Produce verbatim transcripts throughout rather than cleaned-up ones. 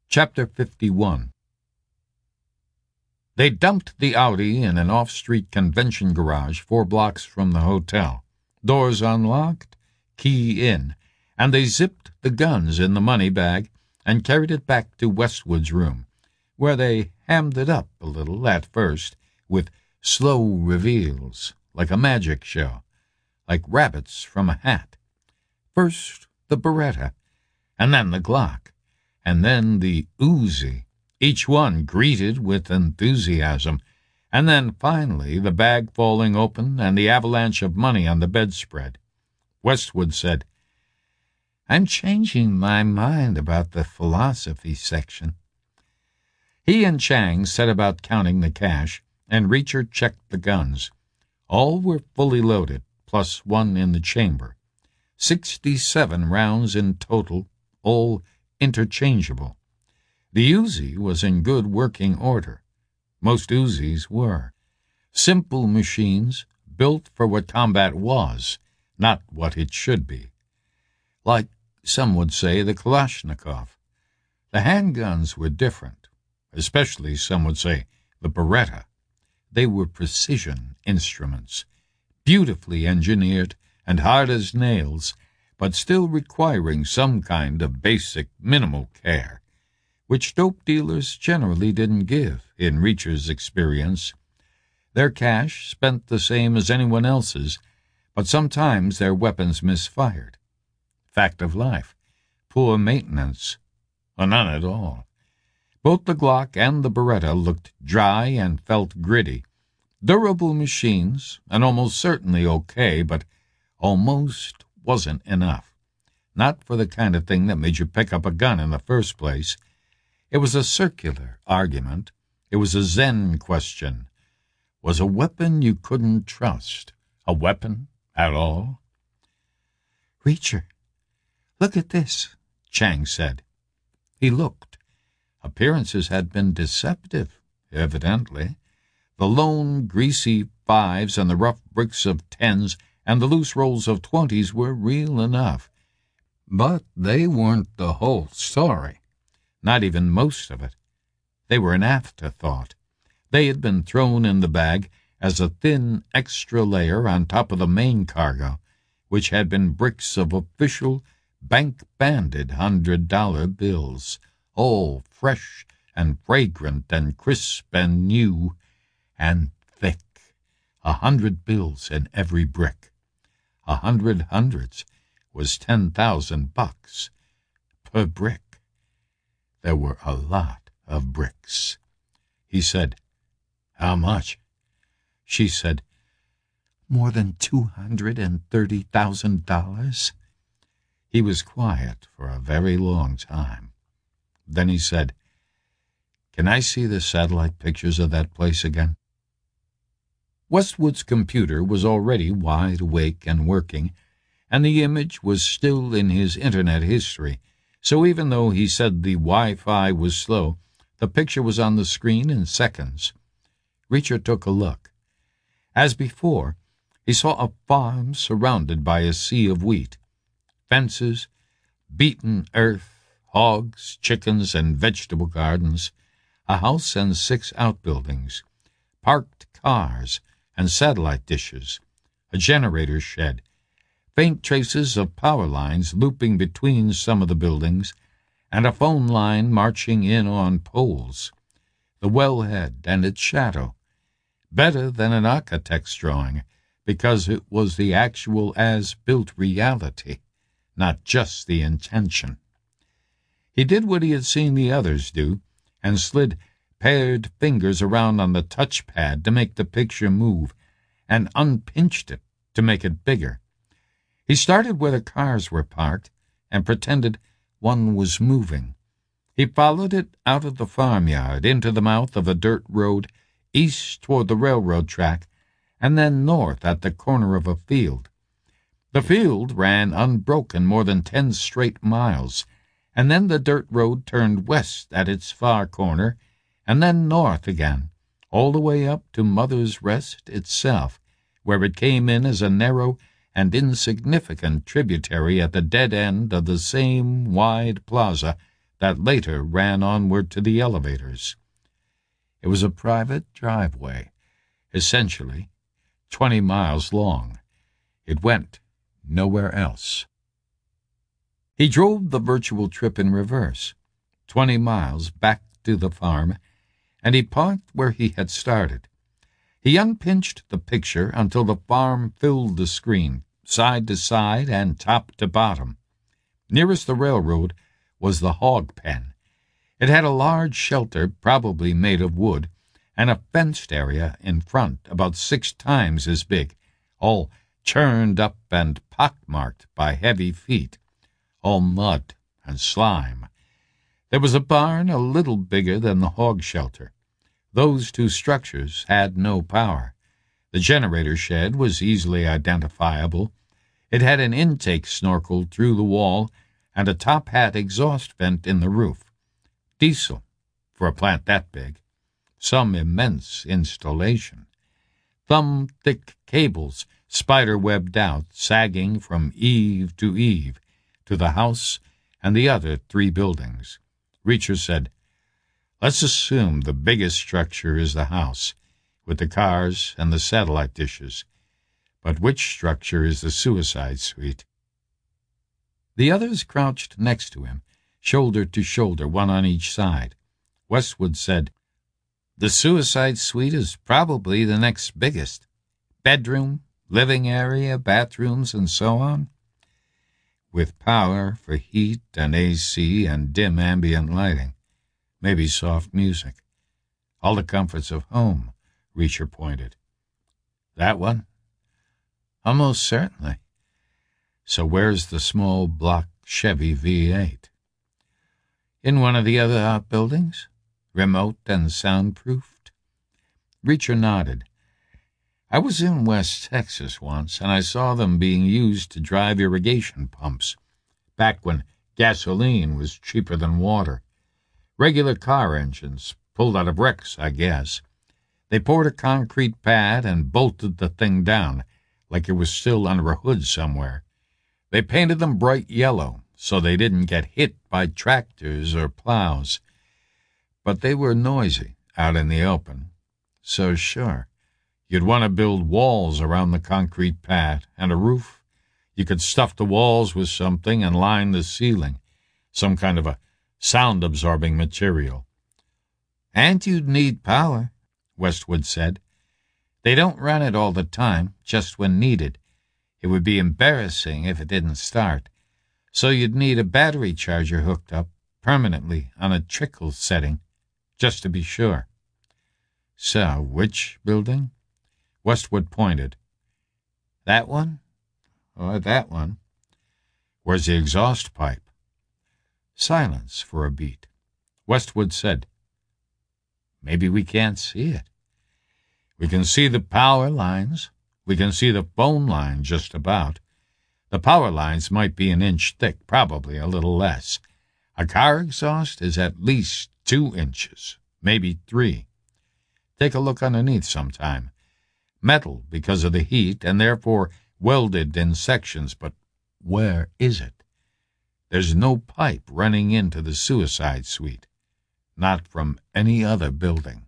Chapter fifty-one. They dumped the Audi in an off-street convention garage four blocks from the hotel. Doors unlocked, key in, and they zipped the guns in the money bag and carried it back to Westwood's room, where they hammed it up a little at first with slow reveals, like a magic show, like rabbits from a hat. First the Beretta, and then the Glock, and then the Uzi, each one greeted with enthusiasm, and then finally the bag falling open and the avalanche of money on the bedspread. Westwood said, "I'm changing my mind about the philosophy section." He and Chang set about counting the cash, and Reacher checked the guns. All were fully loaded, plus one in the chamber. Sixty-seven rounds in total, all interchangeable. The Uzi was in good working order. Most Uzis were. Simple machines built for what combat was, not what it should be. Like, some would say, the Kalashnikov. The handguns were different, especially, some would say, the Beretta. They were precision instruments, beautifully engineered and hard as nails, but still requiring some kind of basic minimal care, which dope dealers generally didn't give, in Reacher's experience. Their cash spent the same as anyone else's, but sometimes their weapons misfired. Fact of life. Poor maintenance. Or none at all. Both the Glock and the Beretta looked dry and felt gritty. Durable machines, and almost certainly okay, but almost wasn't enough. Not for the kind of thing that made you pick up a gun in the first place. It was a circular argument. It was a Zen question. Was a weapon you couldn't trust a weapon at all? "Reacher, look at this," Chang said. He looked. Appearances had been deceptive, evidently. The lone, greasy fives and the rough bricks of tens and the loose rolls of twenties were real enough. But they weren't the whole story. Not even most of it. They were an afterthought. They had been thrown in the bag as a thin extra layer on top of the main cargo, which had been bricks of official, bank-banded hundred-dollar bills, all fresh and fragrant and crisp and new and thick. A hundred bills in every brick. A hundred hundreds was ten thousand bucks per brick. There were a lot of bricks. He said, "How much?" She said, "More than two hundred and thirty thousand dollars." He was quiet for a very long time. Then he said, "Can I see the satellite pictures of that place again?" Westwood's computer was already wide awake and working, and the image was still in his Internet history, so even though he said the Wi-Fi was slow, the picture was on the screen in seconds. Reacher took a look. As before, he saw a farm surrounded by a sea of wheat. Fences, beaten earth, hogs, chickens, and vegetable gardens, a house and six outbuildings, parked cars, and satellite dishes, a generator shed, faint traces of power lines looping between some of the buildings, and a phone line marching in on poles. The wellhead and its shadow, better than an architect's drawing, because it was the actual as-built reality, not just the intention. He did what he had seen the others do, and slid paired fingers around on the touchpad to make the picture move, and unpinched it to make it bigger. He started where the cars were parked and pretended one was moving. He followed it out of the farmyard into the mouth of a dirt road east toward the railroad track, and then north at the corner of a field. The field ran unbroken more than ten straight miles, and then the dirt road turned west at its far corner, and then north again, all the way up to Mother's Rest itself, where it came in as a narrow and insignificant tributary at the dead end of the same wide plaza that later ran onward to the elevators. It was a private driveway, essentially twenty miles long. It went nowhere else. He drove the virtual trip in reverse, twenty miles back to the farm, and he parked where he had started. He unpinched the picture until the farm filled the screen, side to side and top to bottom. Nearest the railroad was the hog pen. It had a large shelter, probably made of wood, and a fenced area in front about six times as big, all churned up and pockmarked by heavy feet, all mud and slime. There was a barn a little bigger than the hog shelter. Those two structures had no power. The generator shed was easily identifiable. It had an intake snorkel through the wall and a top hat exhaust vent in the roof. Diesel, for a plant that big. Some immense installation. Thumb-thick cables spider-webbed out, sagging from eave to eave, to the house and the other three buildings. Reacher said, "Let's assume the biggest structure is the house, with the cars and the satellite dishes. But which structure is the suicide suite?" The others crouched next to him, shoulder to shoulder, one on each side. Westwood said, "The suicide suite is probably the next biggest. Bedroom, living area, bathrooms, and so on. With power for heat and A C and dim ambient lighting. Maybe soft music. All the comforts of home," Reacher pointed. "That one?" "Almost certainly." "So where's the small block Chevy V eight? "In one of the other outbuildings, remote and soundproofed." Reacher nodded. "I was in West Texas once, and I saw them being used to drive irrigation pumps, back when gasoline was cheaper than water. Regular car engines, pulled out of wrecks, I guess. They poured a concrete pad and bolted the thing down, like it was still under a hood somewhere. They painted them bright yellow, so they didn't get hit by tractors or plows. But they were noisy out in the open. So sure, you'd want to build walls around the concrete pad and a roof. You could stuff the walls with something and line the ceiling, some kind of a sound-absorbing material." "And you'd need power," Westwood said. "They don't run it all the time, just when needed. It would be embarrassing if it didn't start. So you'd need a battery charger hooked up permanently on a trickle setting, just to be sure." "So, which building?" Westwood pointed. "That one? Or that one?" "Where's the exhaust pipe?" Silence for a beat. Westwood said, "Maybe we can't see it." "We can see the power lines. We can see the phone line just about. The power lines might be an inch thick, probably a little less. A car exhaust is at least two inches, maybe three. Take a look underneath sometime. Metal because of the heat, and therefore welded in sections, but where is it? There's no pipe running into the suicide suite, not from any other building."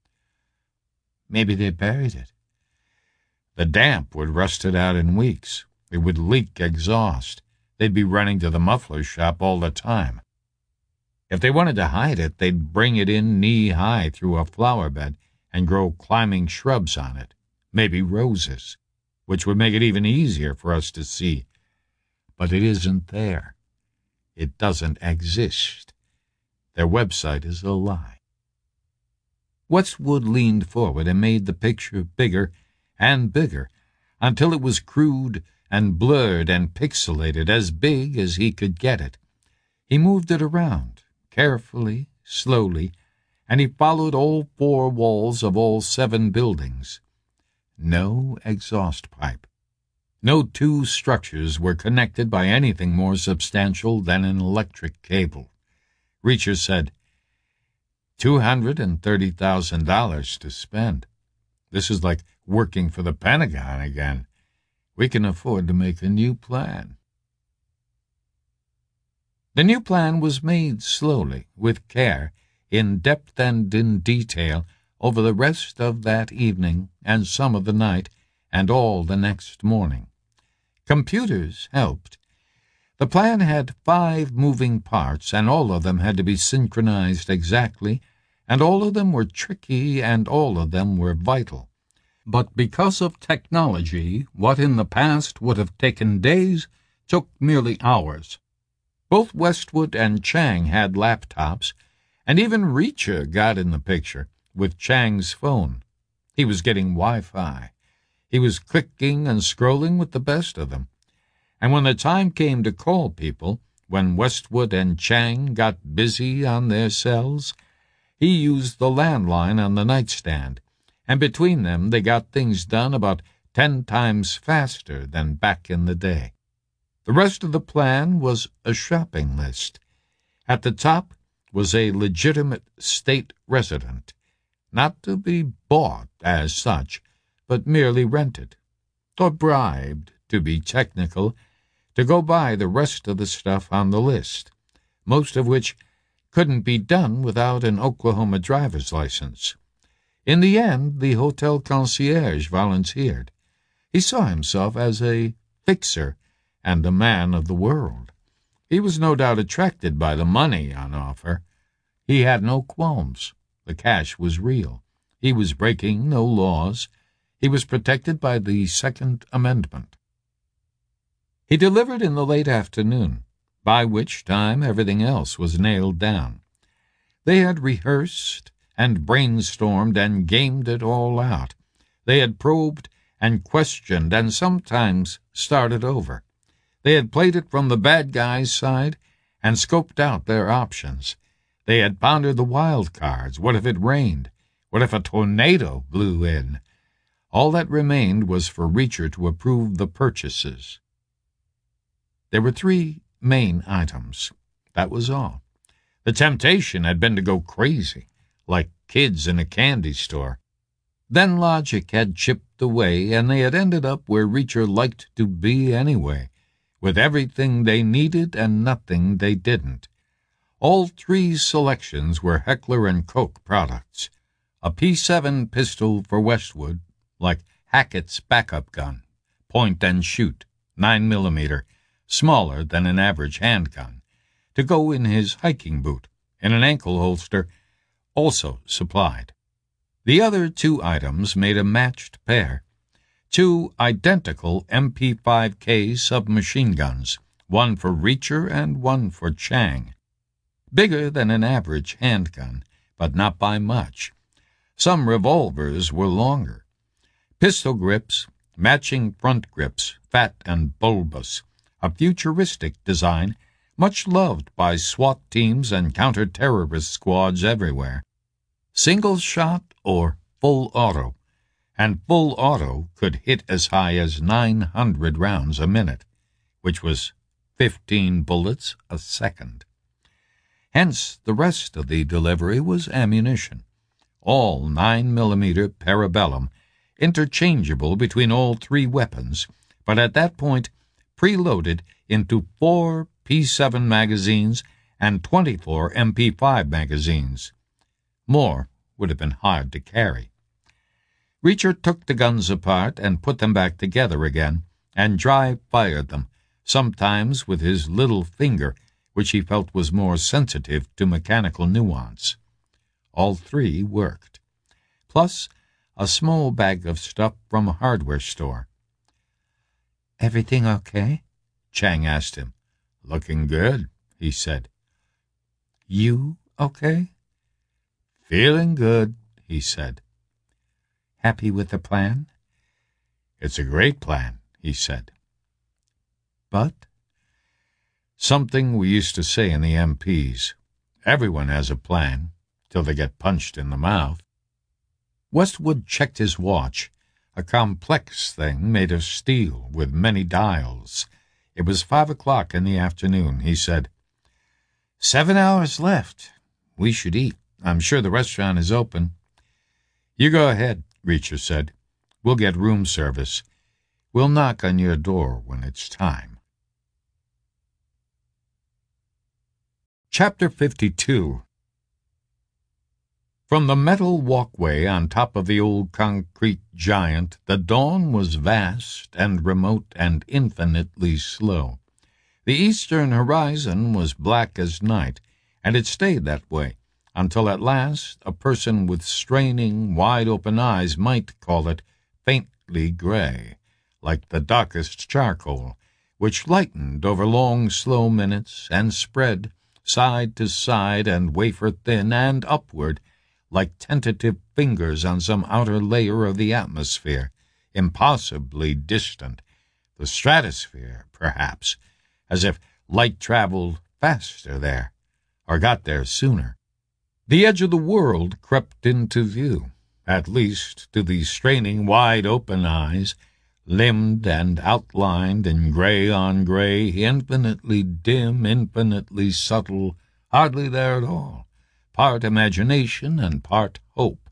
"Maybe they buried it." "The damp would rust it out in weeks. It would leak exhaust. They'd be running to the muffler shop all the time. If they wanted to hide it, they'd bring it in knee-high through a flower bed and grow climbing shrubs on it, maybe roses, which would make it even easier for us to see. But it isn't there. It doesn't exist. Their website is a lie." Westwood leaned forward and made the picture bigger and bigger, until it was crude and blurred and pixelated, as big as he could get it. He moved it around, carefully, slowly, and he followed all four walls of all seven buildings. No exhaust pipe. No two structures were connected by anything more substantial than an electric cable. Reacher said, Two hundred and thirty thousand dollars to spend. This is like working for the Pentagon again. We can afford to make a new plan." The new plan was made slowly, with care, in depth and in detail, over the rest of that evening and some of the night and all the next morning. Computers helped. The plan had five moving parts, and all of them had to be synchronized exactly, and all of them were tricky, and all of them were vital. But because of technology, what in the past would have taken days took merely hours. Both Westwood and Chang had laptops, and even Reacher got in the picture with Chang's phone. He was getting Wi-Fi. He was clicking and scrolling with the best of them. And when the time came to call people, when Westwood and Chang got busy on their cells, he used the landline on the nightstand, and between them they got things done about ten times faster than back in the day. The rest of the plan was a shopping list. At the top was a legitimate state resident, not to be bought as such, but merely rented, or bribed, to be technical, to go buy the rest of the stuff on the list, most of which couldn't be done without an Oklahoma driver's license. In the end, the hotel concierge volunteered. He saw himself as a fixer and a man of the world. He was no doubt attracted by the money on offer. He had no qualms. The cash was real. He was breaking no laws. He was protected by the Second Amendment. He delivered in the late afternoon, by which time everything else was nailed down. They had rehearsed and brainstormed and gamed it all out. They had probed and questioned and sometimes started over. They had played it from the bad guy's side and scoped out their options. They had pondered the wild cards. What if it rained? What if a tornado blew in? All that remained was for Reacher to approve the purchases. There were three main items. That was all. The temptation had been to go crazy, like kids in a candy store. Then logic had chipped away, and they had ended up where Reacher liked to be anyway, with everything they needed and nothing they didn't. All three selections were Heckler and Koch products. A P seven pistol for Westwood, like Hackett's backup gun, point and shoot, nine millimeter, smaller than an average handgun, to go in his hiking boot, in an ankle holster, also supplied. The other two items made a matched pair. Two identical M P five K submachine guns, one for Reacher and one for Chang. Bigger than an average handgun, but not by much. Some revolvers were longer. Pistol grips, matching front grips, fat and bulbous, a futuristic design, much loved by SWAT teams and counter-terrorist squads everywhere. Single shot or full auto, and full auto could hit as high as nine hundred rounds a minute, which was fifteen bullets a second. Hence, the rest of the delivery was ammunition, all nine millimeter Parabellum, interchangeable between all three weapons, but at that point preloaded into four P seven magazines and twenty-four M P five magazines. More would have been hard to carry. Reacher took the guns apart and put them back together again, and dry-fired them, sometimes with his little finger, which he felt was more sensitive to mechanical nuance. All three worked. Plus, a small bag of stuff from a hardware store. "Everything okay?" Chang asked him. "Looking good," he said. "You okay?" "Feeling good," he said. "Happy with the plan?" "It's a great plan," he said. "But?" "Something we used to say in the M Ps. Everyone has a plan, till they get punched in the mouth." Westwood checked his watch, a complex thing made of steel with many dials. It was five o'clock in the afternoon. He said, Seven hours left. We should eat. I'm sure the restaurant is open." "You go ahead," Reacher said. "We'll get room service. We'll knock on your door when it's time." Chapter fifty-two. From the metal walkway on top of the old concrete giant, the dawn was vast and remote and infinitely slow. The eastern horizon was black as night, and it stayed that way until at last a person with straining, wide-open eyes might call it faintly gray, like the darkest charcoal, which lightened over long, slow minutes and spread side to side and wafer-thin and upward, like tentative fingers on some outer layer of the atmosphere, impossibly distant, the stratosphere, perhaps, as if light traveled faster there, or got there sooner. The edge of the world crept into view, at least to these straining, wide-open eyes, limned and outlined in gray on gray, infinitely dim, infinitely subtle, hardly there at all, part imagination and part hope.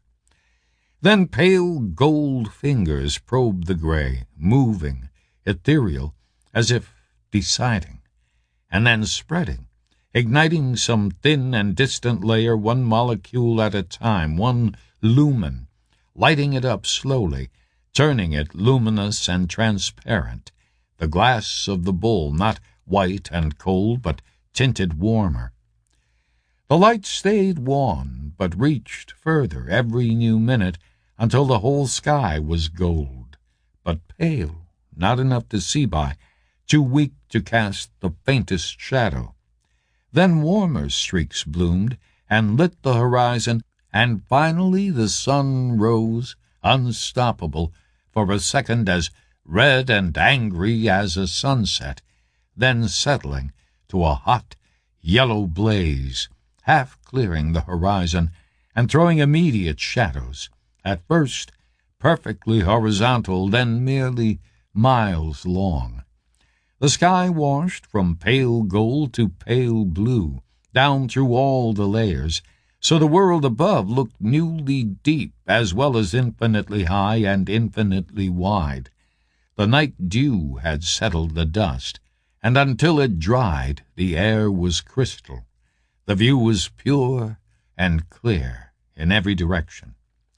Then pale gold fingers probed the gray, moving, ethereal, as if deciding, and then spreading, igniting some thin and distant layer one molecule at a time, one lumen, lighting it up slowly, turning it luminous and transparent, the glass of the bowl not white and cold, but tinted warmer. The light stayed wan, but reached further every new minute until the whole sky was gold, but pale, not enough to see by, too weak to cast the faintest shadow. Then warmer streaks bloomed and lit the horizon, and finally the sun rose, unstoppable, for a second as red and angry as a sunset, then settling to a hot, yellow blaze, half clearing the horizon and throwing immediate shadows, at first perfectly horizontal, then merely miles long. The sky washed from pale gold to pale blue, down through all the layers, so the world above looked newly deep as well as infinitely high and infinitely wide. The night dew had settled the dust, and until it dried the air was crystal. The view was pure and clear in every direction.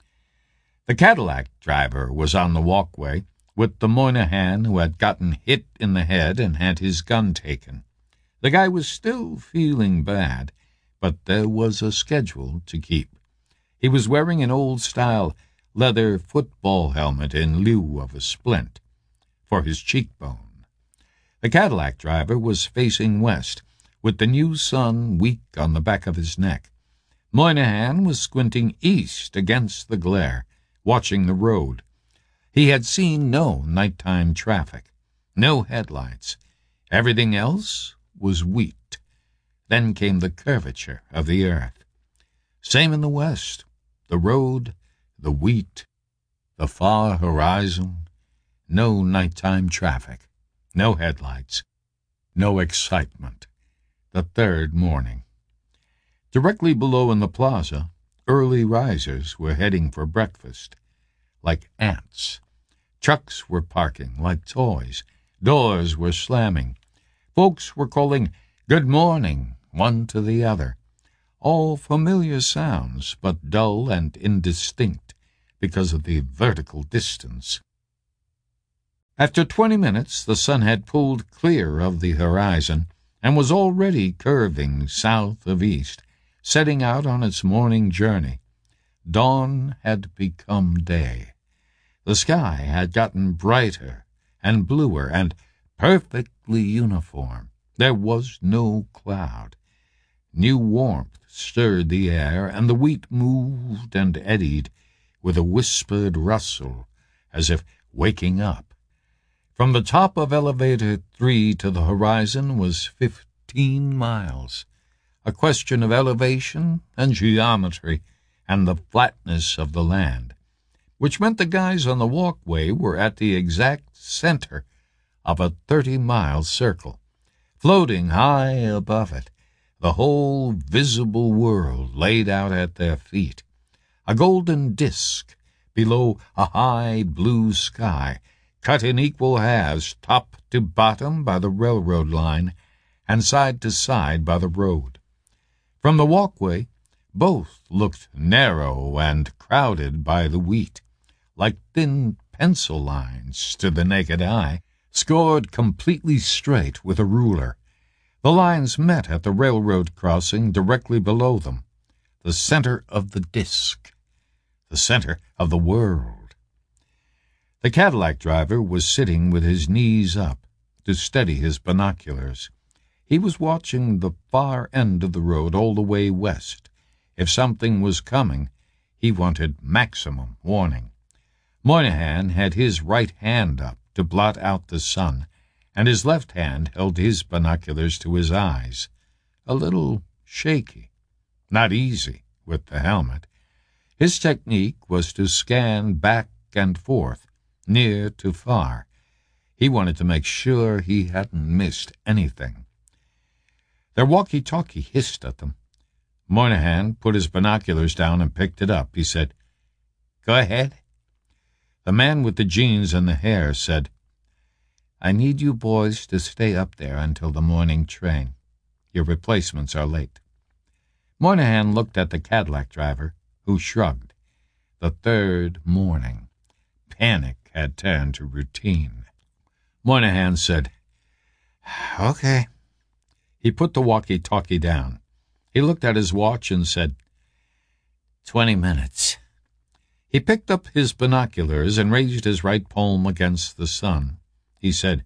The Cadillac driver was on the walkway with the Moynihan who had gotten hit in the head and had his gun taken. The guy was still feeling bad, but there was a schedule to keep. He was wearing an old-style leather football helmet in lieu of a splint for his cheekbone. The Cadillac driver was facing west, with the new sun weak on the back of his neck. Moynihan was squinting east against the glare, watching the road. He had seen no nighttime traffic, no headlights. Everything else was wheat. Then came the curvature of the earth. Same in the west, the road, the wheat, the far horizon. No nighttime traffic, no headlights, no excitement. The third morning. Directly below in the plaza, early risers were heading for breakfast, like ants. Trucks were parking like toys. Doors were slamming. Folks were calling good morning one to the other. All familiar sounds, but dull and indistinct because of the vertical distance. After twenty minutes, the sun had pulled clear of the horizon and was already curving south of east, setting out on its morning journey. Dawn had become day. The sky had gotten brighter and bluer and perfectly uniform. There was no cloud. New warmth stirred the air, and the wheat moved and eddied with a whispered rustle, as if waking up. From the top of Elevator three to the horizon was fifteen miles, a question of elevation and geometry and the flatness of the land, which meant the guys on the walkway were at the exact center of a thirty-mile circle, floating high above it, the whole visible world laid out at their feet, a golden disk below a high blue sky, cut in equal halves top to bottom by the railroad line and side to side by the road. From the walkway, both looked narrow and crowded by the wheat, like thin pencil lines to the naked eye, scored completely straight with a ruler. The lines met at the railroad crossing directly below them, the center of the disk, the center of the world. The Cadillac driver was sitting with his knees up to steady his binoculars. He was watching the far end of the road all the way west. If something was coming, he wanted maximum warning. Moynihan had his right hand up to blot out the sun, and his left hand held his binoculars to his eyes. A little shaky. Not easy with the helmet. His technique was to scan back and forth, near to far. He wanted to make sure he hadn't missed anything. Their walkie-talkie hissed at them. Moynihan put his binoculars down and picked it up. He said, "Go ahead." The man with the jeans and the hair said, "I need you boys to stay up there until the morning train. Your replacements are late." Moynihan looked at the Cadillac driver, who shrugged. The third morning. Panic had turned to routine. Moynihan said, "Okay." He put the walkie-talkie down. He looked at his watch and said, Twenty minutes." He picked up his binoculars and raised his right palm against the sun. He said,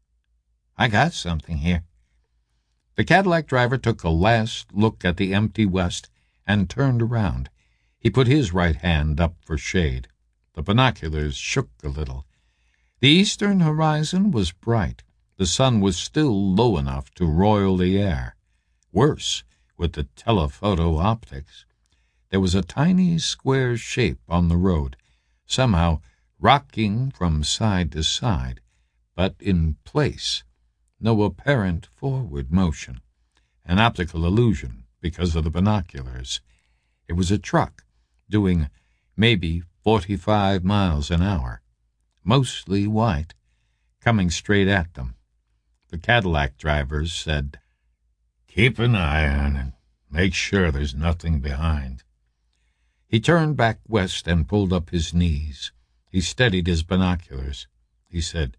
"I got something here." The Cadillac driver took a last look at the empty west and turned around. He put his right hand up for shade. The binoculars shook a little. The eastern horizon was bright. The sun was still low enough to roil the air. Worse, with the telephoto optics, there was a tiny square shape on the road, somehow rocking from side to side, but in place. No apparent forward motion. An optical illusion because of the binoculars. It was a truck, doing maybe forty-five miles an hour, mostly white, coming straight at them. The Cadillac drivers said, "Keep an eye on it. Make sure there's nothing behind." He turned back west and pulled up his knees. He steadied his binoculars. He said,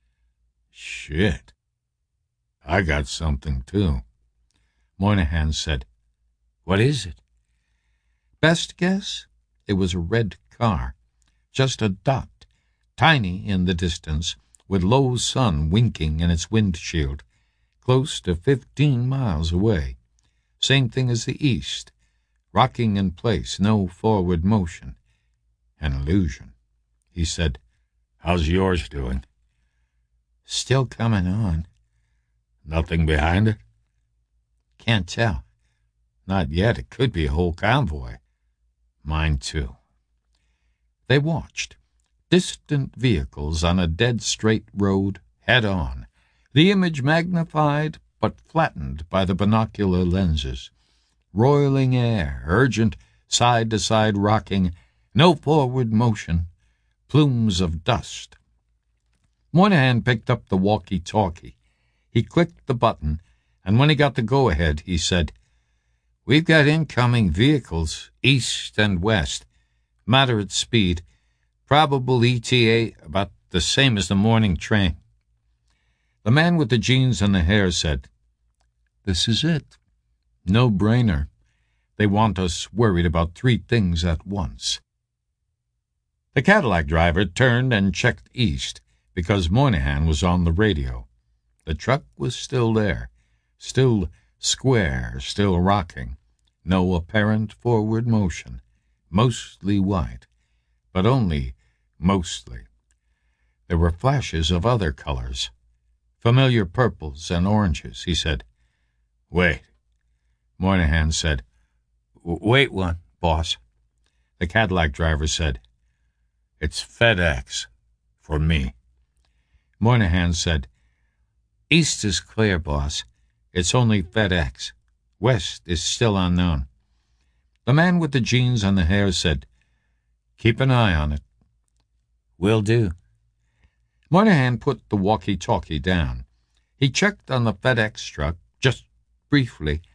"Shit. I got something, too." Moynihan said, "What is it?" Best guess? It was a red car. Just a dot, tiny in the distance, with low sun winking in its windshield, close to fifteen miles away. Same thing as the east. Rocking in place, no forward motion. An illusion. He said, "How's yours doing?" "Still coming on." "Nothing behind it?" "Can't tell." "Not yet. It could be a whole convoy." "Mine, too." They watched. Distant vehicles on a dead straight road, head on. The image magnified but flattened by the binocular lenses. Roiling air, urgent side-to-side rocking, no forward motion, plumes of dust. Moynihan picked up the walkie-talkie. He clicked the button, and when he got the go-ahead, he said, "We've got incoming vehicles, east and west, moderate speed, probable E T A about the same as the morning train." The man with the jeans and the hair said, "This is it. No-brainer. They want us worried about three things at once." The Cadillac driver turned and checked east because Moynihan was on the radio. The truck was still there, still square, still rocking. No apparent forward motion. Mostly white, but only mostly. There were flashes of other colors, familiar purples and oranges. He said, "Wait." Moynihan said, "Wait one, boss." The Cadillac driver said, "It's FedEx, for me." Moynihan said, "East is clear, boss. It's only FedEx. West is still unknown." The man with the jeans and the hair said, "Keep an eye on it." "Will do." Moynihan put the walkie-talkie down. He checked on the FedEx truck, just briefly,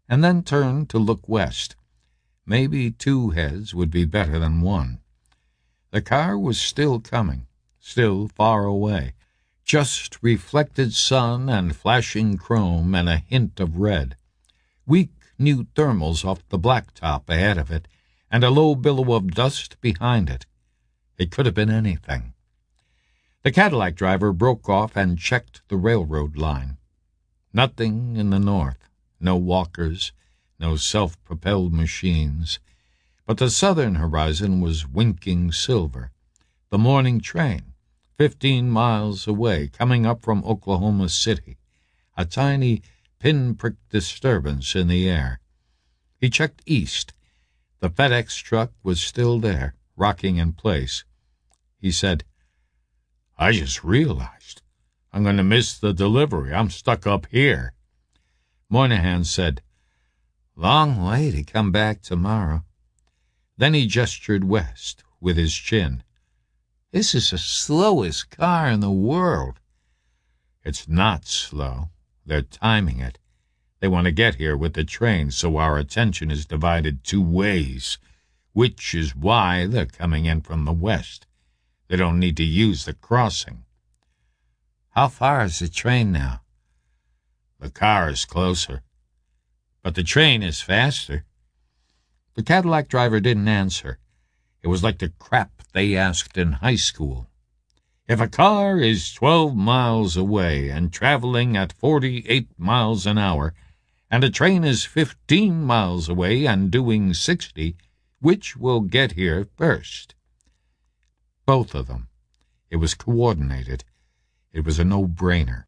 and then turned to look west. Maybe two heads would be better than one. The car was still coming, still far away, just reflected sun and flashing chrome and a hint of red. Weak new thermals off the blacktop ahead of it, and a low billow of dust behind it. It could have been anything. The Cadillac driver broke off and checked the railroad line. Nothing in the north, no walkers, no self-propelled machines. But the southern horizon was winking silver. The morning train, fifteen miles away, coming up from Oklahoma City, a tiny pinprick disturbance in the air. He checked east. The FedEx truck was still there, rocking in place. He said, "I just realized I'm going to miss the delivery. I'm stuck up here." Moynihan said, "Long way to come back tomorrow." Then he gestured west with his chin. "This is the slowest car in the world." "It's not slow. They're timing it. They want to get here with the train, so our attention is divided two ways, which is why they're coming in from the west. They don't need to use the crossing." "How far is the train now?" "The car is closer, but the train is faster." The Cadillac driver didn't answer. It was like the crap they asked in high school. If a car is twelve miles away and traveling at forty-eight miles an hour, and a train is fifteen miles away and doing sixty, which will get here first? Both of them. It was coordinated. It was a no-brainer.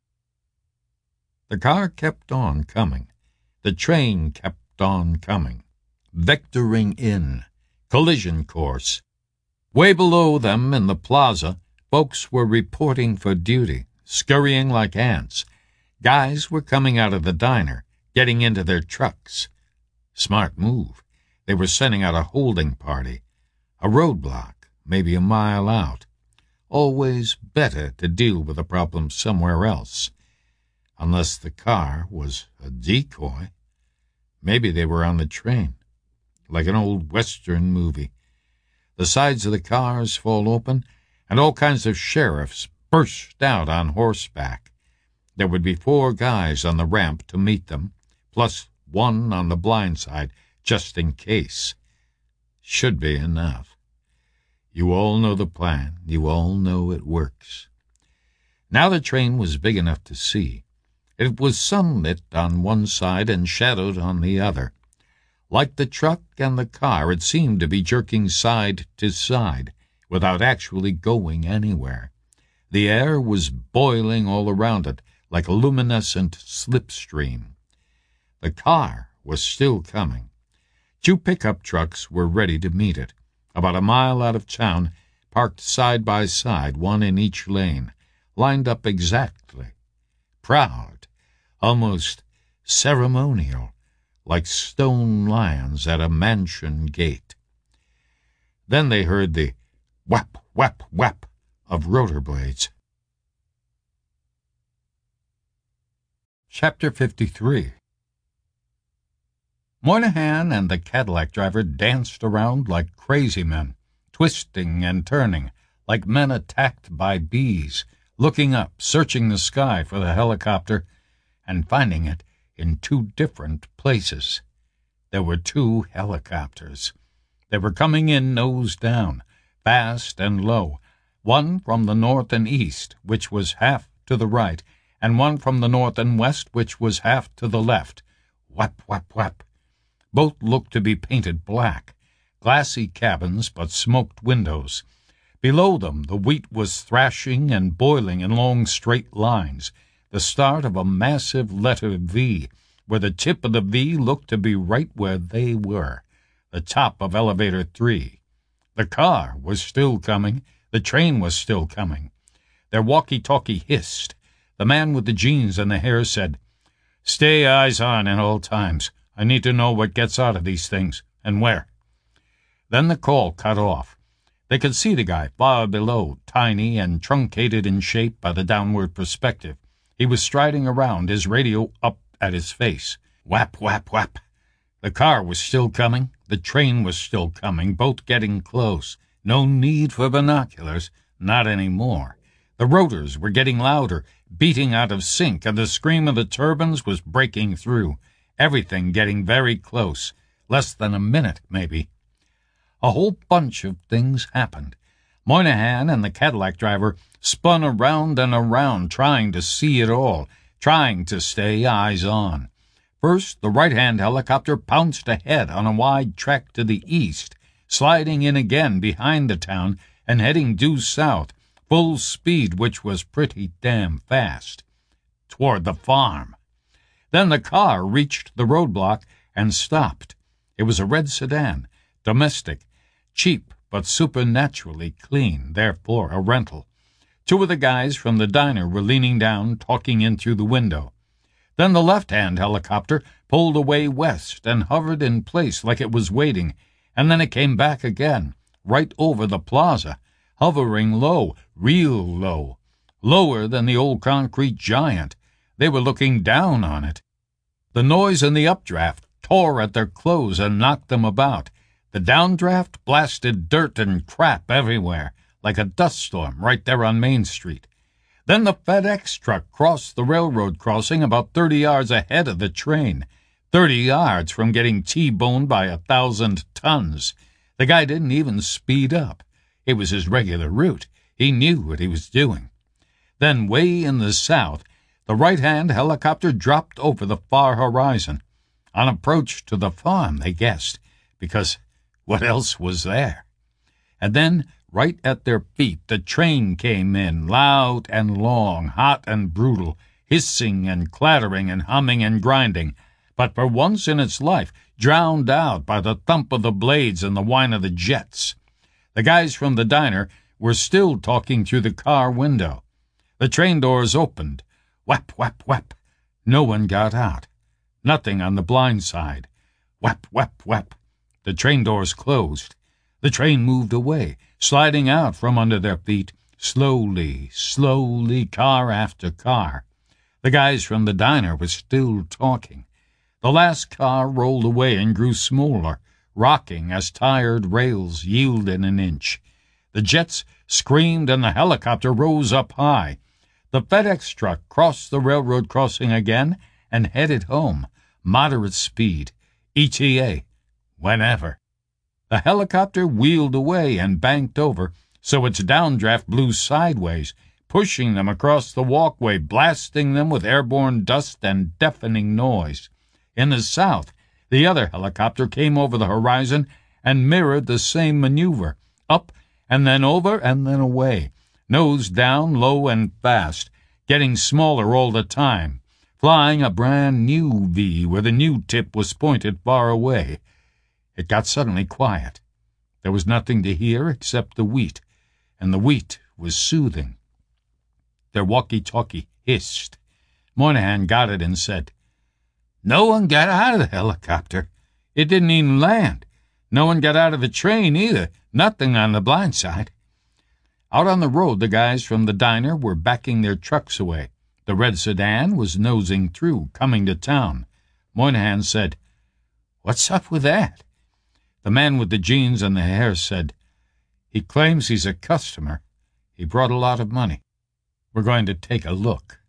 The car kept on coming. The train kept on coming. Vectoring in. Collision course. Way below them in the plaza, folks were reporting for duty, scurrying like ants. Guys were coming out of the diner, getting into their trucks. Smart move. They were sending out a holding party. A roadblock, maybe a mile out. Always better to deal with a problem somewhere else. Unless the car was a decoy. Maybe they were on the train, like an old Western movie. The sides of the cars fall open, and all kinds of sheriffs burst out on horseback. There would be four guys on the ramp to meet them, plus one on the blind side, just in case. Should be enough. You all know the plan. You all know it works. Now the train was big enough to see. It was sunlit on one side and shadowed on the other. Like the truck and the car, it seemed to be jerking side to side, without actually going anywhere. The air was boiling all around it, like a luminescent slipstream. The car was still coming. Two pickup trucks were ready to meet it, about a mile out of town, parked side by side, one in each lane, lined up exactly. Proud, almost ceremonial, like stone lions at a mansion gate. Then they heard the whap, whap, whap of rotor blades. Chapter fifty-three. Moynihan and the Cadillac driver danced around like crazy men, twisting and turning, like men attacked by bees, looking up, searching the sky for the helicopter, and finding it in two different places. There were two helicopters. They were coming in nose down, fast and low, one from the north and east, which was half to the right, and one from the north and west, which was half to the left. Whap, whap, whap. Both looked to be painted black, glassy cabins but smoked windows. Below them the wheat was thrashing and boiling in long straight lines, the start of a massive letter V, where the tip of the V looked to be right where they were, the top of elevator three. The car was still coming. The train was still coming. Their walkie-talkie hissed. The man with the jeans and the hair said, "Stay eyes on at all times. I need to know what gets out of these things, and where." Then the call cut off. They could see the guy far below, tiny and truncated in shape by the downward perspective. He was striding around, his radio up at his face. Whap, whap, whap. The car was still coming. The train was still coming, both getting close. No need for binoculars, not anymore. The rotors were getting louder, beating out of sync, and the scream of the turbines was breaking through. Everything getting very close. Less than a minute, maybe. A whole bunch of things happened. Moynihan and the Cadillac driver spun around and around, trying to see it all, trying to stay eyes on. First, the right-hand helicopter pounced ahead on a wide track to the east, sliding in again behind the town and heading due south, full speed, which was pretty damn fast, toward the farm. Then the car reached the roadblock and stopped. It was a red sedan, domestic, cheap but supernaturally clean, therefore a rental. Two of the guys from the diner were leaning down, talking in through the window. Then the left-hand helicopter pulled away west and hovered in place like it was waiting, and then it came back again, right over the plaza, hovering low, real low, lower than the old concrete giant. They were looking down on it. The noise in the updraft tore at their clothes and knocked them about. The downdraft blasted dirt and crap everywhere, like a dust storm right there on Main Street. Then the FedEx truck crossed the railroad crossing about thirty yards ahead of the train, thirty yards from getting T-boned by a thousand tons. The guy didn't even speed up. It was his regular route. He knew what he was doing. Then way in the south, the right-hand helicopter dropped over the far horizon. On approach to the farm, they guessed, because what else was there? And then, right at their feet, the train came in, loud and long, hot and brutal, hissing and clattering and humming and grinding, but for once in its life drowned out by the thump of the blades and the whine of the jets. The guys from the diner were still talking through the car window. The train doors opened. Whap, whap, whap. No one got out. Nothing on the blind side. Whap, whap, whap. The train doors closed. The train moved away, sliding out from under their feet, slowly, slowly, car after car. The guys from the diner were still talking. The last car rolled away and grew smaller, rocking as tired rails yielded an inch. The jets screamed and the helicopter rose up high. The FedEx truck crossed the railroad crossing again and headed home, moderate speed, E T A, whenever. The helicopter wheeled away and banked over, so its downdraft blew sideways, pushing them across the walkway, blasting them with airborne dust and deafening noise. In the south, the other helicopter came over the horizon and mirrored the same maneuver, up and then over and then away, nose down, low and fast, getting smaller all the time, flying a brand new V where the new tip was pointed far away. It got suddenly quiet. There was nothing to hear except the wheat, and the wheat was soothing. Their walkie-talkie hissed. Moynihan got it and said, "No one got out of the helicopter. It didn't even land. No one got out of the train either. Nothing on the blind side." Out on the road, the guys from the diner were backing their trucks away. The red sedan was nosing through, coming to town. Moynihan said, "What's up with that?" The man with the jeans and the hair said, "He claims he's a customer. He brought a lot of money. We're going to take a look."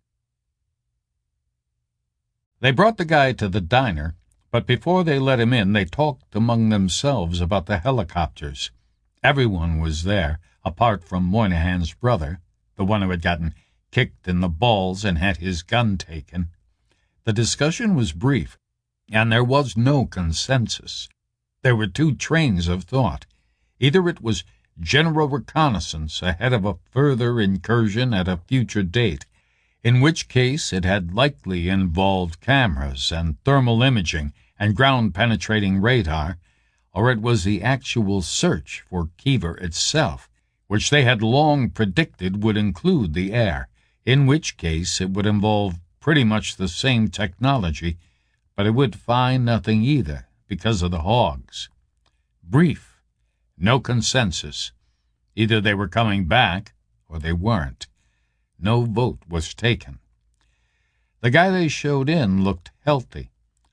They brought the guy to the diner, but before they let him in, they talked among themselves about the helicopters. Everyone was there, apart from Moynihan's brother, the one who had gotten kicked in the balls and had his gun taken. The discussion was brief, and there was no consensus. There were two trains of thought. Either it was general reconnaissance ahead of a further incursion at a future date, in which case it had likely involved cameras and thermal imaging and ground-penetrating radar, or it was the actual search for Kiever itself, which they had long predicted would include the air, in which case it would involve pretty much the same technology, but it would find nothing either, because of the hogs. Brief. No consensus. Either they were coming back, or they weren't. No vote was taken. The guy they showed in looked healthy.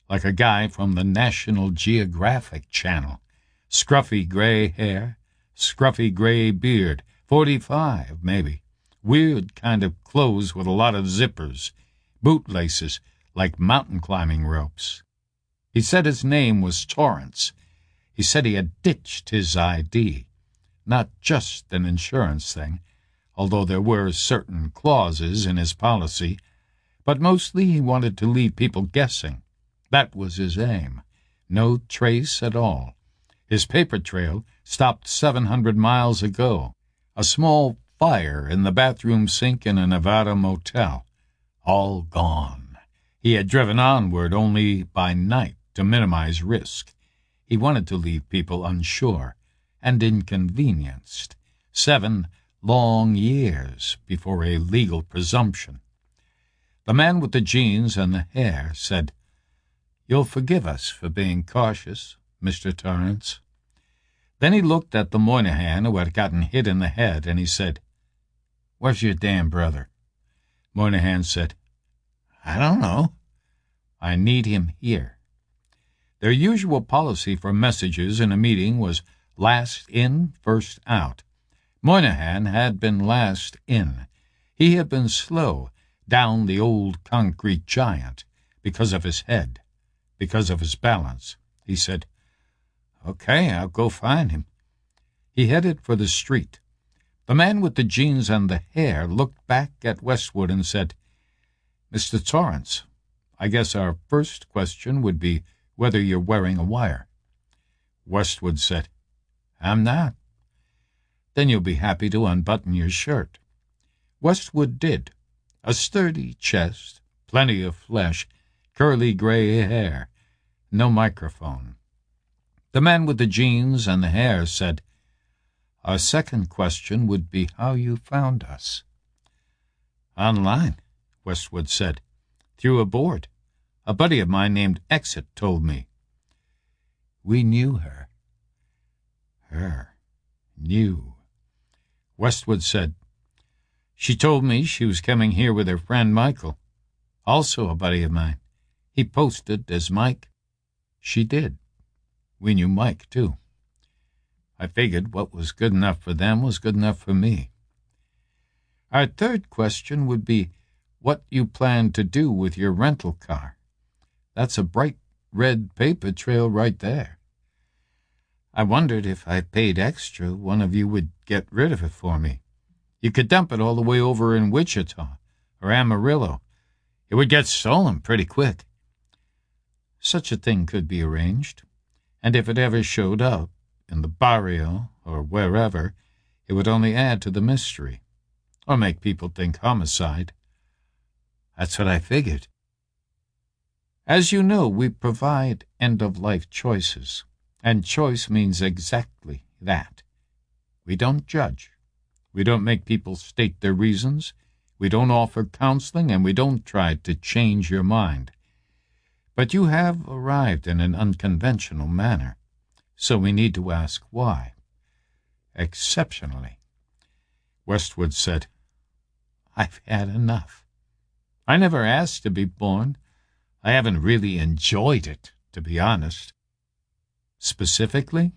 like a guy from the National Geographic Channel. Scruffy gray hair, scruffy gray beard, forty-five, maybe. Weird kind of clothes with a lot of zippers, bootlaces like mountain climbing ropes. He said his name was Torrance. He said he had ditched his I D. Not just an insurance thing, although there were certain clauses in his policy, but mostly he wanted to leave people guessing. That was his aim. No trace at all. His paper trail stopped seven hundred miles ago. A small fire in the bathroom sink in a Nevada motel. All gone. He had driven onward only by night to minimize risk. He wanted to leave people unsure and inconvenienced. Seven long years before a legal presumption. The man with the jeans and the hair said, "You'll forgive us for being cautious, Mister Torrance." Then he looked at the Moynihan who had gotten hit in the head, and he said, "Where's your damn brother?" Moynihan said, "I don't know." "I need him here." Their usual policy for messages in a meeting was last in, first out. Moynihan had been last in. He had been slow down the old concrete giant because of his head, because of his balance. He said, "Okay, I'll go find him." He headed for the street. The man with the jeans and the hair looked back at Westwood and said, "Mister Torrance, I guess our first question would be whether you're wearing a wire." Westwood said, "I'm not." "Then you'll be happy to unbutton your shirt." Westwood did. A sturdy chest, plenty of flesh, curly gray hair, no microphone. The man with the jeans and the hair said, "Our second question would be how you found us." "Online," Westwood said. "Through a board. A buddy of mine named Exit told me." "We knew her." Her. Knew. Westwood said, "She told me she was coming here with her friend Michael, also a buddy of mine. He posted as Mike." "She did. We knew Mike, too. I figured what was good enough for them was good enough for me." "Our third question would be what you plan to do with your rental car. That's a bright red paper trail right there. I wondered if I paid extra, one of you would get rid of it for me. You could dump it all the way over in Wichita or Amarillo. It would get stolen pretty quick." "Such a thing could be arranged, and if it ever showed up, in the barrio or wherever, it would only add to the mystery, or make people think homicide." "That's what I figured." "As you know, we provide end-of-life choices, and choice means exactly that. We don't judge. We don't make people state their reasons. We don't offer counseling, and we don't try to change your mind. But you have arrived in an unconventional manner, so we need to ask why. Exceptionally." Westwood said, "I've had enough. I never asked to be born. I haven't really enjoyed it, to be honest." "Specifically?"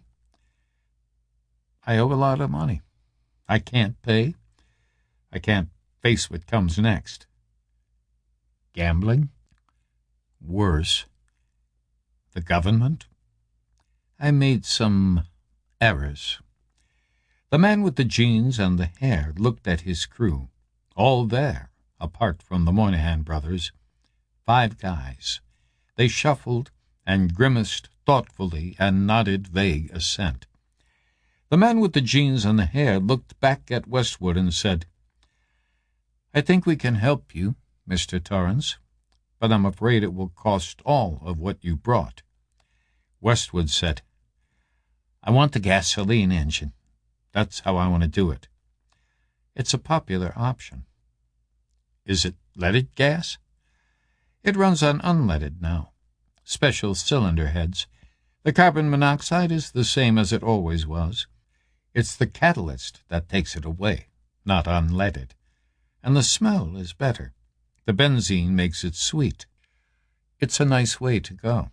"I owe a lot of money. I can't pay. I can't face what comes next." "Gambling?" "Worse." "The government?" "I made some errors." The man with the jeans and the hair looked at his crew, all there, apart from the Moynihan brothers. Five guys. They shuffled and grimaced thoughtfully and nodded vague assent. The man with the jeans and the hair looked back at Westwood and said, "I think we can help you, Mister Torrance, but I'm afraid it will cost all of what you brought." Westwood said, "I want the gasoline engine. That's how I want to do it. It's a popular option." "Is it leaded gas?" "It runs on unleaded now. Special cylinder heads. The carbon monoxide is the same as it always was. It's the catalyst that takes it away, not unleaded. And the smell is better. The benzene makes it sweet." It's a nice way to go.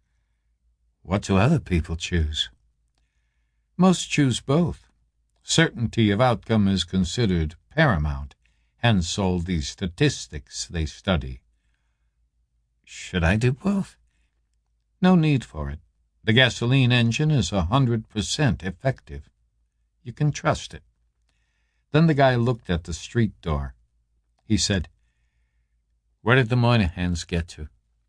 What do other people choose? Most choose both. Certainty of outcome is considered paramount, hence all these statistics they study. Should I do both? No need for it. The gasoline engine is a hundred percent effective. You can trust it. Then the guy looked at the street door. He said, Where did the Moynahans get to?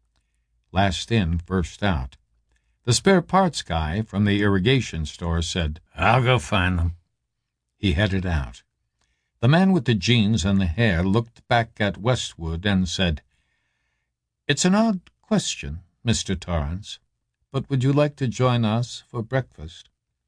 Last in, first out. The spare parts guy from the irrigation store said, I'll go find them. He headed out. The man with the jeans and the hair looked back at Westwood and said, It's an odd question, Mister Torrance, but would you like to join us for breakfast?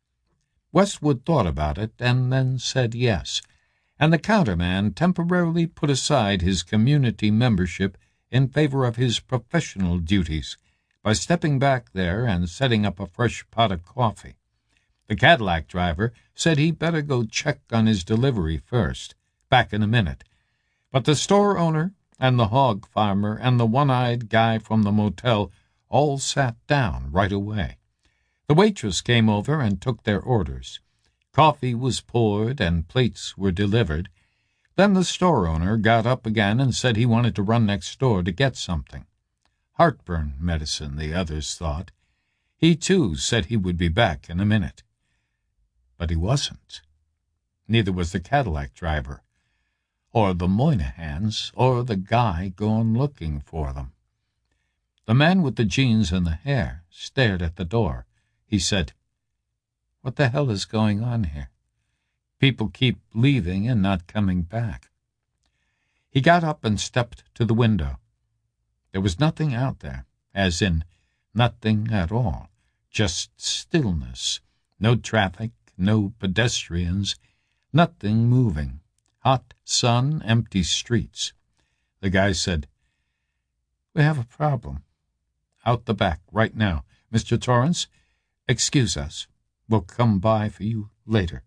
Westwood thought about it and then said yes, and the counterman temporarily put aside his community membership in favor of his professional duties by stepping back there and setting up a fresh pot of coffee. The Cadillac driver said he'd better go check on his delivery first, back in a minute. But the store owner and the hog farmer and the one-eyed guy from the motel all sat down right away. The waitress came over and took their orders. Coffee was poured and plates were delivered. Then the store owner got up again and said he wanted to run next door to get something. Heartburn medicine, the others thought. He, too, said he would be back in a minute. But he wasn't. Neither was the Cadillac driver, or the Moynahans, or the guy gone looking for them. The man with the jeans and the hair stared at the door. He said, What the hell is going on here? People keep leaving and not coming back. He got up and stepped to the window. There was nothing out there, as in nothing at all, just stillness, no traffic, no pedestrians, nothing moving, hot sun, empty streets. The guy said, We have a problem. Out the back, right now. Mister Torrance, excuse us. We'll come by for you later.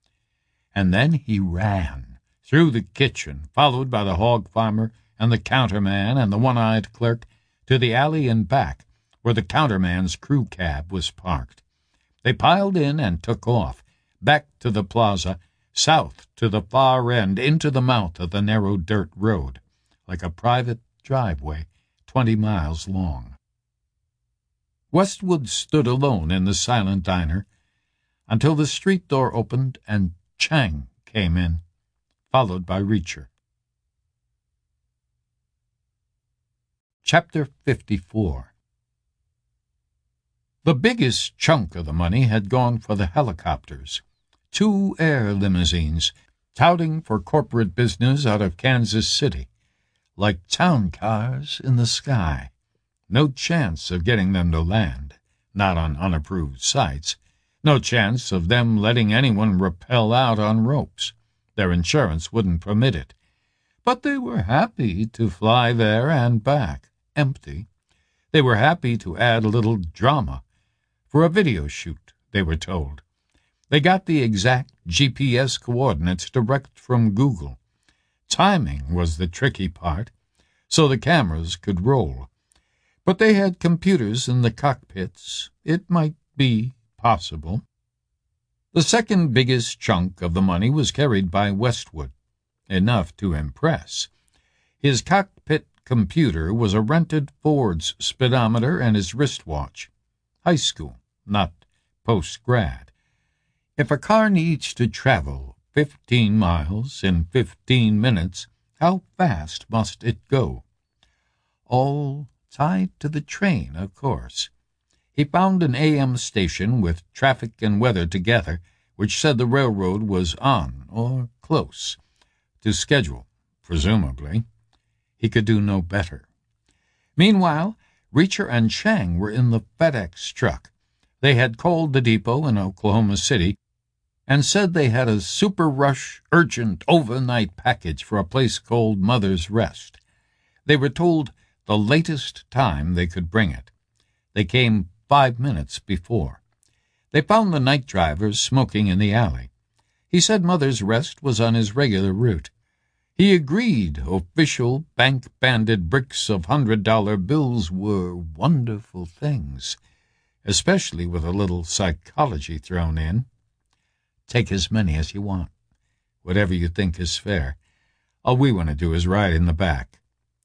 And then he ran through the kitchen, followed by the hog farmer and the counterman and the one-eyed clerk, to the alley and back, where the counterman's crew cab was parked. They piled in and took off, back to the plaza, south to the far end, into the mouth of the narrow dirt road, like a private driveway twenty miles long. Westwood stood alone in the silent diner until the street door opened and Chang came in, followed by Reacher. Chapter fifty-four. The biggest chunk of the money had gone for the helicopters, two air limousines, touting for corporate business out of Kansas City, like town cars in the sky. No chance of getting them to land, not on unapproved sites. No chance of them letting anyone rappel out on ropes. Their insurance wouldn't permit it. But they were happy to fly there and back, empty. They were happy to add a little drama. For a video shoot, they were told. They got the exact G P S coordinates direct from Google. Timing was the tricky part, so the cameras could roll. But they had computers in the cockpits. It might be possible. The second biggest chunk of the money was carried by Westwood, enough to impress. His cockpit computer was a rented Ford's speedometer and his wristwatch. High school, not post-grad. If a car needs to travel fifteen miles in fifteen minutes, how fast must it go? All tied to the train, of course. He found an A M station with traffic and weather together, which said the railroad was on, or close, to schedule, presumably. He could do no better. Meanwhile, Reacher and Chang were in the FedEx truck. They had called the depot in Oklahoma City and said they had a super-rush, urgent, overnight package for a place called Mother's Rest. They were told the latest time they could bring it. They came five minutes before. They found the night driver smoking in the alley. He said Mother's Rest was on his regular route. He agreed official bank-banded bricks of hundred-dollar bills were wonderful things, especially with a little psychology thrown in. Take as many as you want, whatever you think is fair. All we want to do is ride in the back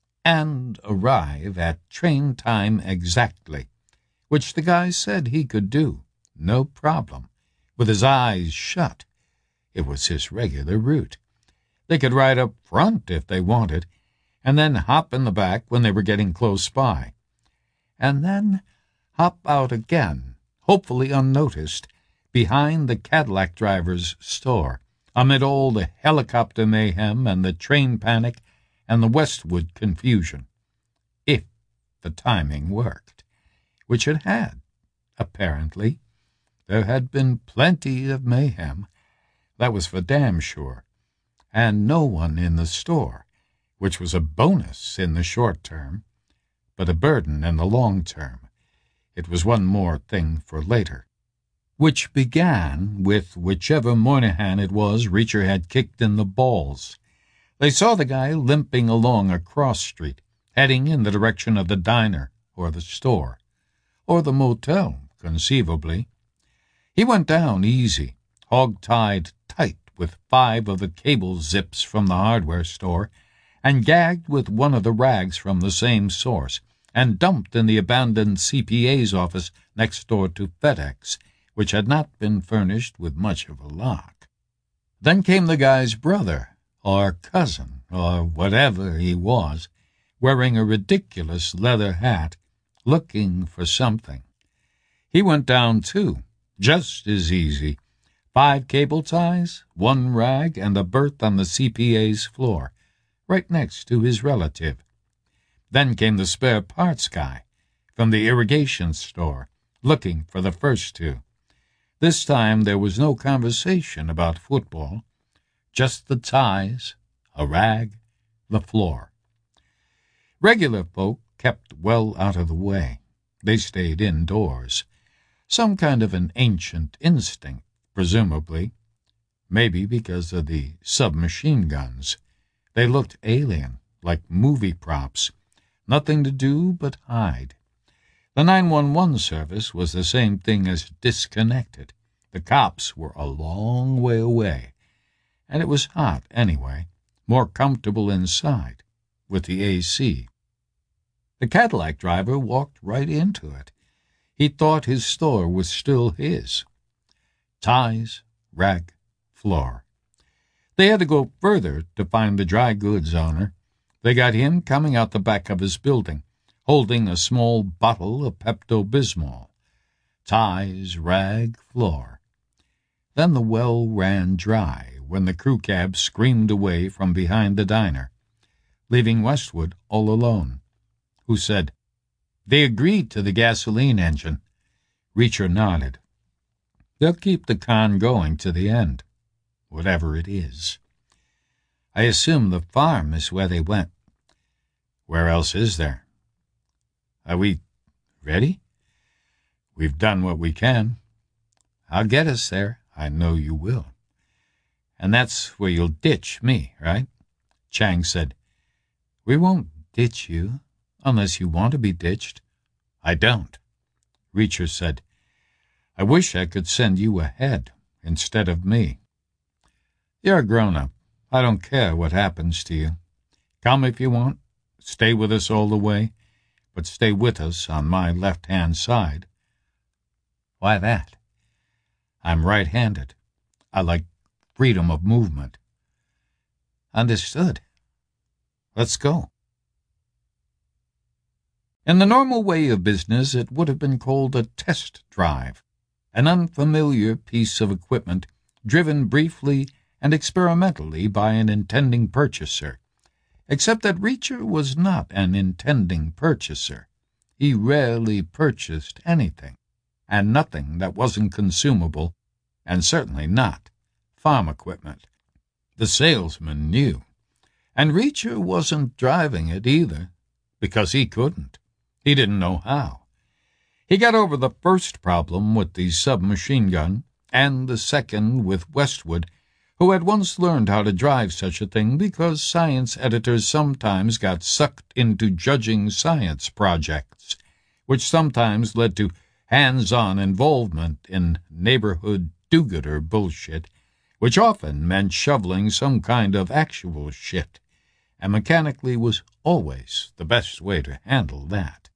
and arrive at train time exactly, which the guy said he could do, no problem, with his eyes shut. It was his regular route. They could ride up front if they wanted, and then hop in the back when they were getting close by, and then hop out again, hopefully unnoticed, behind the Cadillac driver's store, amid all the helicopter mayhem and the train panic and the Westwood confusion, if the timing worked, which it had, apparently. There had been plenty of mayhem, that was for damn sure, and no one in the store, which was a bonus in the short term, but a burden in the long term. It was one more thing for later, which began with whichever Moynihan it was Reacher had kicked in the balls. They saw the guy limping along a cross street, heading in the direction of the diner or the store, or the motel, conceivably. He went down easy, hog-tied tight with five of the cable zips from the hardware store, and gagged with one of the rags from the same source, and dumped in the abandoned C P A's office next door to FedEx, which had not been furnished with much of a lock. Then came the guy's brother, or cousin, or whatever he was, wearing a ridiculous leather hat, looking for something. He went down, too, just as easy. Five cable ties, one rag, and a berth on the C P A's floor, right next to his relative. Then came the spare parts guy from the irrigation store, looking for the first two. This time there was no conversation about football, just the ties, a rag, the floor. Regular folk kept well out of the way. They stayed indoors. Some kind of an ancient instinct, presumably. Maybe because of the submachine guns. They looked alien, like movie props. Nothing to do but hide. The nine one one service was the same thing as disconnected. The cops were a long way away, and it was hot anyway, more comfortable inside, with the A C. The Cadillac driver walked right into it. He thought his store was still his. Ties, rag, floor. They had to go further to find the dry goods owner. They got him coming out the back of his building, holding a small bottle of Pepto-Bismol. Ties, rag, floor. Then the well ran dry when the crew cab screamed away from behind the diner, leaving Westwood all alone, who said, "They agreed to the gasoline engine." Reacher nodded. "They'll keep the con going to the end, whatever it is. I assume the farm is where they went. Where else is there? Are we ready? We've done what we can. I'll get us there. I know you will. And that's where you'll ditch me, right?" Chang said, "We won't ditch you, unless you want to be ditched." "I don't." Reacher said, "I wish I could send you ahead instead of me. You're a grown-up. I don't care what happens to you. Come if you want. Stay with us all the way, but stay with us on my left-hand side." "Why that?" "I'm right-handed. I like freedom of movement." "Understood. Let's go." In the normal way of business, it would have been called a test drive, an unfamiliar piece of equipment driven briefly and experimentally by an intending purchaser, except that Reacher was not an intending purchaser. He rarely purchased anything, and nothing that wasn't consumable, and certainly not farm equipment. The salesman knew, and Reacher wasn't driving it either, because he couldn't. He didn't know how. He got over the first problem with the submachine gun, and the second with Westwood, who had once learned how to drive such a thing because science editors sometimes got sucked into judging science projects, which sometimes led to hands-on involvement in neighborhood do-gooder bullshit, which often meant shoveling some kind of actual shit, and mechanically was always the best way to handle that.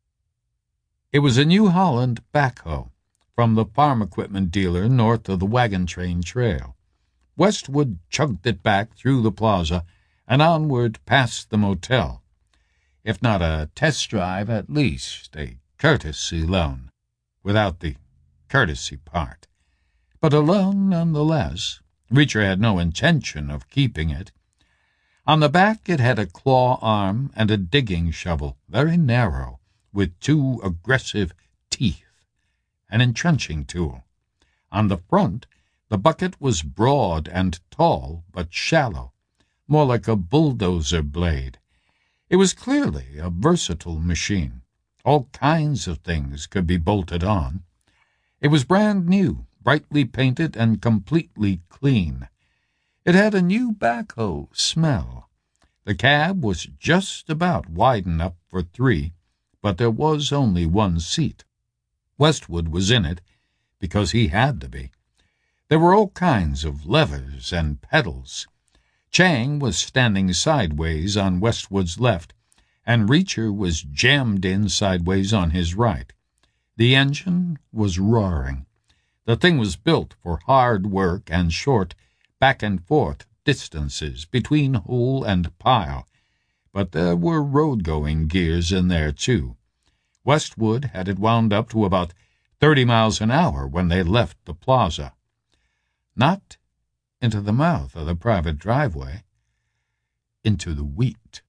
It was a New Holland backhoe from the farm equipment dealer north of the wagon train trail. Westwood chugged it back through the plaza and onward past the motel. If not a test drive, at least a courtesy loan, without the courtesy part. But a loan nonetheless. Reacher had no intention of keeping it. On the back it had a claw arm and a digging shovel, very narrow, with two aggressive teeth, an entrenching tool. On the front, the bucket was broad and tall, but shallow, more like a bulldozer blade. It was clearly a versatile machine. All kinds of things could be bolted on. It was brand new, brightly painted and completely clean. It had a new backhoe smell. The cab was just about wide enough for three, but there was only one seat. Westwood was in it because he had to be. There were all kinds of levers and pedals. Chang was standing sideways on Westwood's left, and Reacher was jammed in sideways on his right. The engine was roaring. The thing was built for hard work and short back-and-forth distances between hole and pile, but there were road-going gears in there, too. Westwood had it wound up to about thirty miles an hour when they left the plaza. Not into the mouth of the private driveway, into the wheat.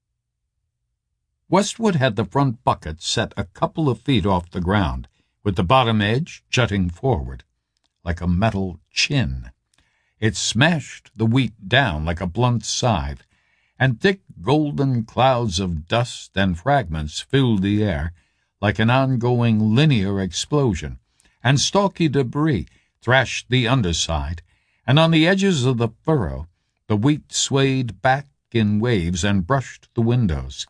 Westwood had the front bucket set a couple of feet off the ground, with the bottom edge jutting forward, like a metal chin. It smashed the wheat down like a blunt scythe, and thick golden clouds of dust and fragments filled the air like an ongoing linear explosion, and stalky debris thrashed the underside, and on the edges of the furrow the wheat swayed back in waves and brushed the windows.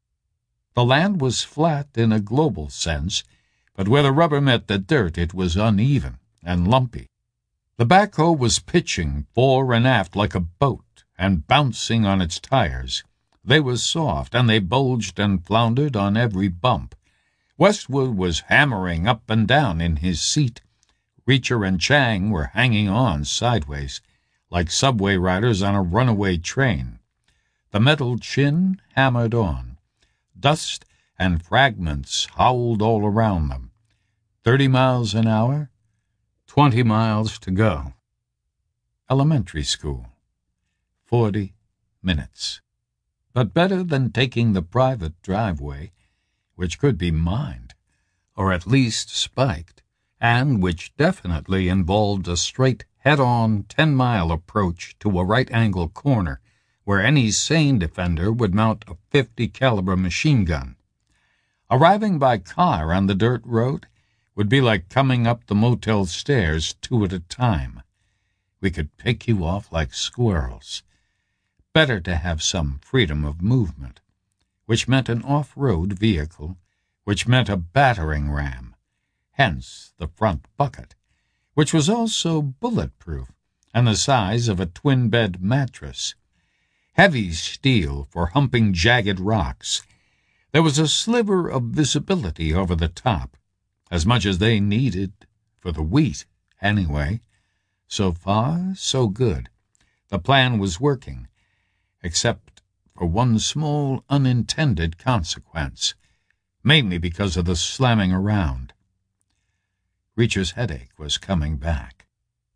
The land was flat in a global sense, but where the rubber met the dirt it was uneven and lumpy. The backhoe was pitching fore and aft like a boat and bouncing on its tires. They were soft, and they bulged and floundered on every bump. Westwood was hammering up and down in his seat. Reacher and Chang were hanging on sideways, like subway riders on a runaway train. The metal chin hammered on. Dust and fragments howled all around them. Thirty miles an hour, twenty miles to go. Elementary school. Forty minutes. But better than taking the private driveway, which could be mined, or at least spiked, and which definitely involved a straight head-on ten-mile approach to a right-angle corner where any sane defender would mount a fifty caliber machine gun. Arriving by car on the dirt road would be like coming up the motel stairs two at a time. We could pick you off like squirrels. Better to have some freedom of movement, which meant an off-road vehicle, which meant a battering ram, hence the front bucket, which was also bulletproof and the size of a twin-bed mattress. Heavy steel for humping jagged rocks. There was a sliver of visibility over the top, as much as they needed for the wheat, anyway. So far, so good. The plan was working, except for one small unintended consequence, mainly because of the slamming around. Reacher's headache was coming back.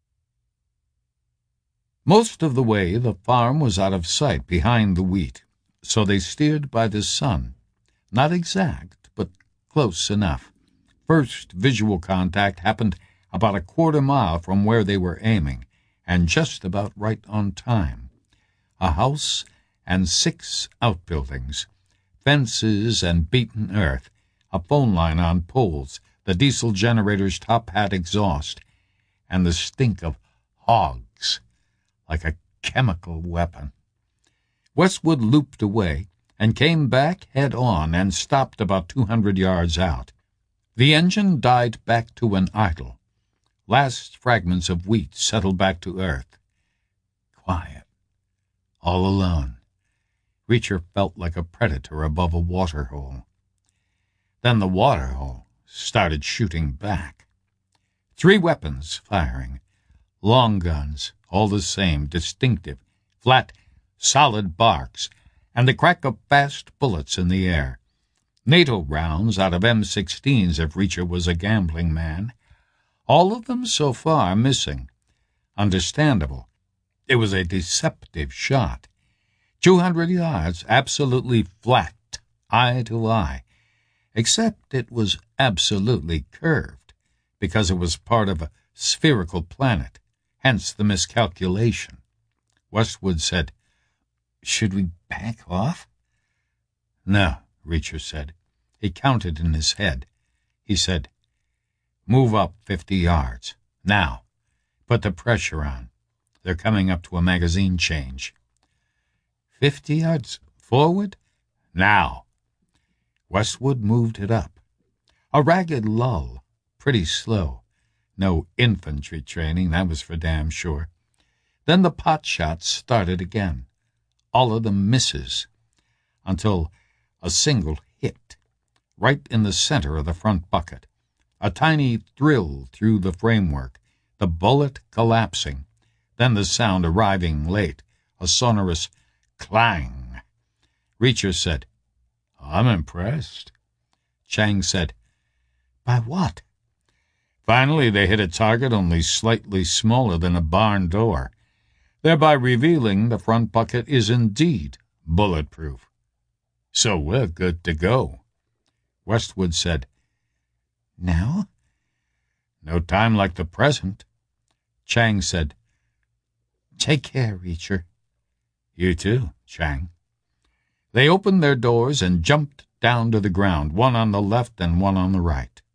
Most of the way the farm was out of sight behind the wheat, so they steered by the sun. Not exact, but close enough. First visual contact happened about a quarter mile from where they were aiming, and just about right on time. A house and six outbuildings, fences and beaten earth, a phone line on poles, the diesel generator's top hat exhaust, and the stink of hogs, like a chemical weapon. Westwood looped away and came back head-on and stopped about two hundred yards out. The engine died back to an idle. Last fragments of wheat settled back to earth. Quiet. All alone. Reacher felt like a predator above a waterhole. Then the waterhole started shooting back. Three weapons firing. Long guns, all the same, distinctive, flat, solid barks, and the crack of fast bullets in the air. NATO rounds out of M sixteens if Reacher was a gambling man. All of them so far missing. Understandable. It was a deceptive shot. Two hundred yards, absolutely flat, eye to eye. Except it was absolutely curved, because it was part of a spherical planet, hence the miscalculation. Westwood said, "Should we back off?" "No," Reacher said. He counted in his head. He said, "Move up fifty yards. Now. Put the pressure on. They're coming up to a magazine change." Fifty yards forward? Now. Westwood moved it up. A ragged lull, pretty slow. No infantry training, that was for damn sure. Then the pot shots started again. All of them misses, until a single hit, right in the center of the front bucket. A tiny thrill through the framework, the bullet collapsing, then the sound arriving late, a sonorous clang. Reacher said, "I'm impressed." Chang said, "By what?" Finally, they hit a target only slightly smaller than a barn door, thereby revealing the front bucket is indeed bulletproof. "So we're good to go." Westwood said, "Now?" "No time like the present." Chang said, "Take care, Reacher." "You too, Chang." They opened their doors and jumped down to the ground, one on the left and one on the right.